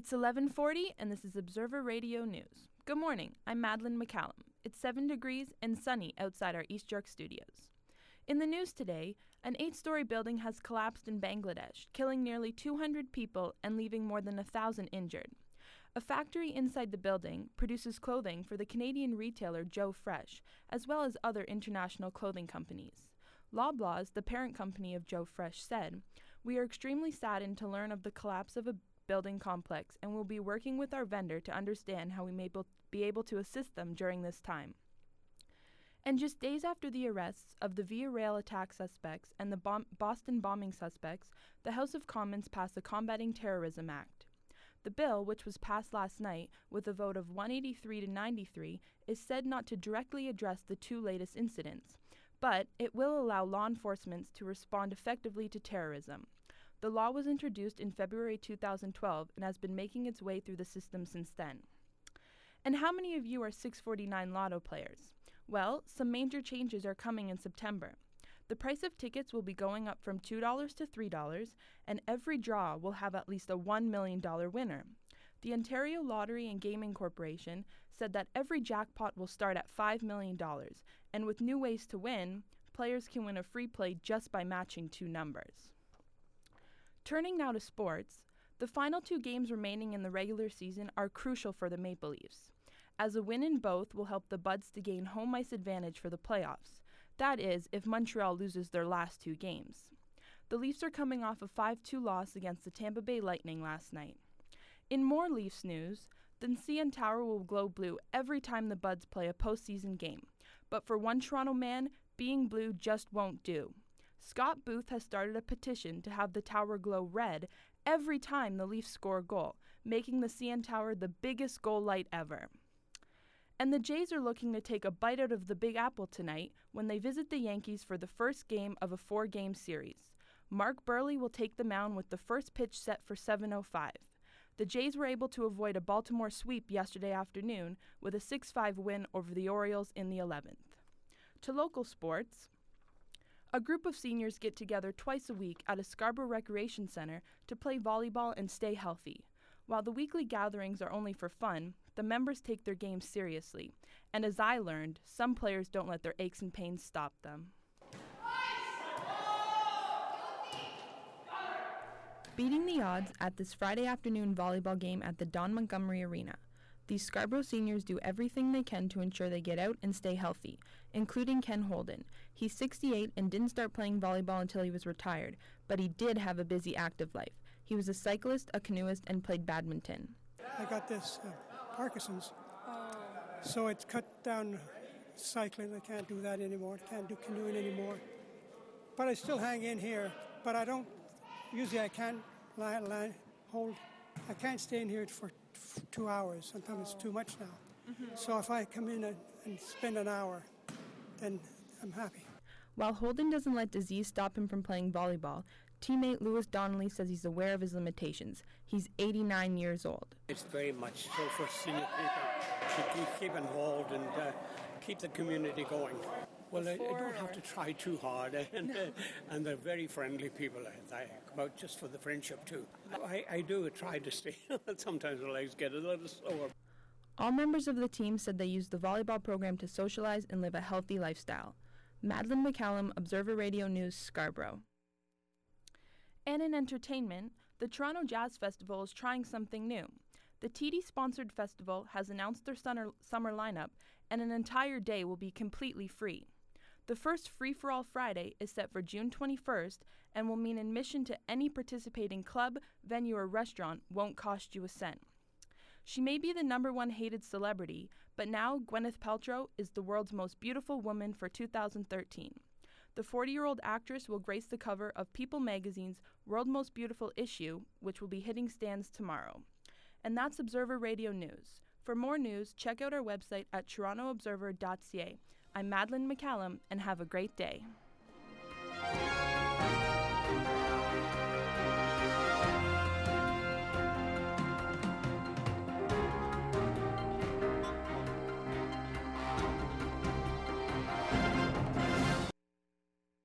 It's 11:40 and this is Observer Radio News. Good morning, I'm Madeline McCallum. It's 7 degrees and sunny outside our East York studios. In the news today, an 8-story building has collapsed in Bangladesh, killing nearly 200 people and leaving more than 1,000 injured. A factory inside the building produces clothing for the Canadian retailer Joe Fresh, as well as other international clothing companies. Loblaws, the parent company of Joe Fresh, said, "We are extremely saddened to learn of the collapse of a building complex and will be working with our vendor to understand how we may be able to assist them during this time." And just days after the arrests of the Via Rail attack suspects and the Boston bombing suspects, the House of Commons passed the Combating Terrorism Act. The bill, which was passed last night with a vote of 183 to 93, is said not to directly address the two latest incidents, but it will allow law enforcement to respond effectively to terrorism. The law was introduced in February 2012 and has been making its way through the system since then. And how many of you are 649 Lotto players? Well, some major changes are coming in September. The price of tickets will be going up from $2 to $3, and every draw will have at least a $1 million winner. The Ontario Lottery and Gaming Corporation said that every jackpot will start at $5 million, and with new ways to win, players can win a free play just by matching two numbers. Turning now to sports, the final two games remaining in the regular season are crucial for the Maple Leafs, as a win in both will help the Buds to gain home ice advantage for the playoffs. That is, if Montreal loses their last two games. The Leafs are coming off a 5-2 loss against the Tampa Bay Lightning last night. In more Leafs news, the CN Tower will glow blue every time the Buds play a postseason game, but for one Toronto man, being blue just won't do. Scott Booth has started a petition to have the tower glow red every time the Leafs score a goal, making the CN Tower the biggest goal light ever. And the Jays are looking to take a bite out of the Big Apple tonight when they visit the Yankees for the first game of a 4-game series. Mark Burley will take the mound with the first pitch set for 7:05. The Jays were able to avoid a Baltimore sweep yesterday afternoon with a 6-5 win over the Orioles in the 11th. To local sports, a group of seniors get together twice a week at a Scarborough Recreation Center to play volleyball and stay healthy. While the weekly gatherings are only for fun, the members take their games seriously. And as I learned, some players don't let their aches and pains stop them. Beating the odds at this Friday afternoon volleyball game at the Don Montgomery Arena. These Scarborough seniors do everything they can to ensure they get out and stay healthy, including Ken Holden. He's 68 and didn't start playing volleyball until he was retired, but he did have a busy active life. He was a cyclist, a canoeist, and played badminton. I got this Parkinson's, so it's cut down cycling. I can't do that anymore. I can't do canoeing anymore. But I still hang in here, but I don't, usually I can't I can't stay in here for 2 hours. Sometimes it's too much now. Mm-hmm. So if I come in and spend an hour, then I'm happy. While Holden doesn't let disease stop him from playing volleyball, teammate Lewis Donnelly says he's aware of his limitations. He's 89 years old. It's very much so for senior people to keep involved and keep the community going. Well, I don't have to try too hard, and they're very friendly people. I come out just for the friendship too. I do try to stay. Sometimes the legs get a little sore. All members of the team said they used the volleyball program to socialize and live a healthy lifestyle. Madeline McCallum, Observer Radio News, Scarborough. And in entertainment, the Toronto Jazz Festival is trying something new. The TD-sponsored festival has announced their summer lineup, and an entire day will be completely free. The first Free-for-All Friday is set for June 21st and will mean admission to any participating club, venue, or restaurant won't cost you a cent. She may be the #1 hated celebrity, but now Gwyneth Paltrow is the world's most beautiful woman for 2013. The 40-year-old actress will grace the cover of People magazine's World Most Beautiful issue, which will be hitting stands tomorrow. And that's Observer Radio News. For more news, check out our website at torontoobserver.ca. I'm Madeline McCallum, and have a great day.